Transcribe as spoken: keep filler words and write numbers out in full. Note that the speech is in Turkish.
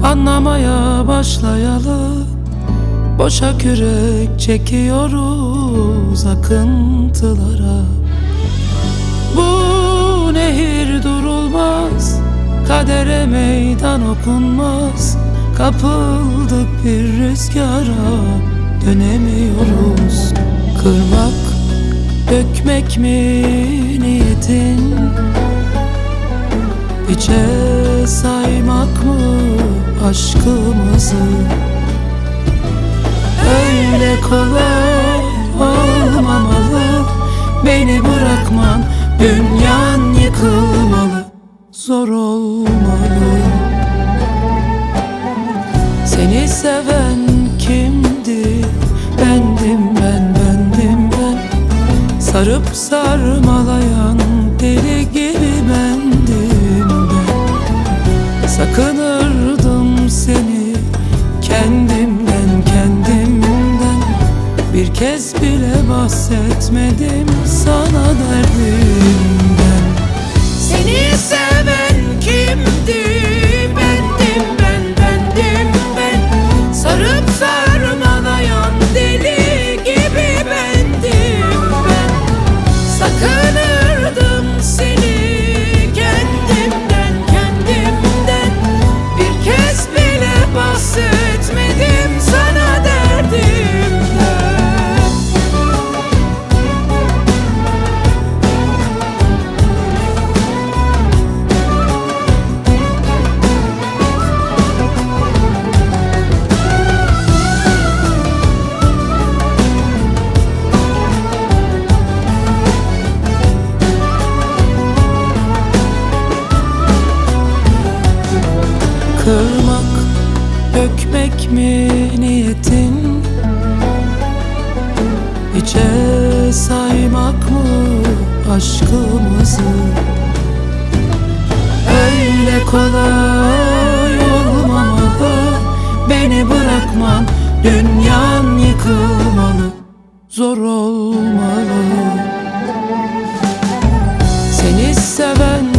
Anlamaya başlayalı, boşa kürek çekiyoruz akıntılara. Bu nehir durulmaz, kadere meydan okunmaz. Kapıldık bir rüzgara, dönemiyoruz. Kırmak, dökmek mi niyetin? Hiçe saymak mı aşkımızı? Öyle kolay olmamalı, beni bırakman, dünyan yıkılmalı, zor olmalı. Seni seven kimdi? Bendim ben, bendim ben. Sarıp sarmalayan deli gibi bendim ben. Sakınırdım seni kendimden, kendimden. Bir kez bile bahsetmedim sana derdimden. Seni seven kimdi? Bendim ben, bendim ben. Sarıp sarmalayan deli gibi bendim ben. Sakınırdım seni kendimden, kendimden. Bir kez bile bahsetmedim sana derdimden. Kırmak, dökmek mi niyetin? Hiçe saymak mı aşkımızı? Öyle kolay olmamalı, beni bırakman, dünyan yıkılmalı, zor olmalı. Seni seven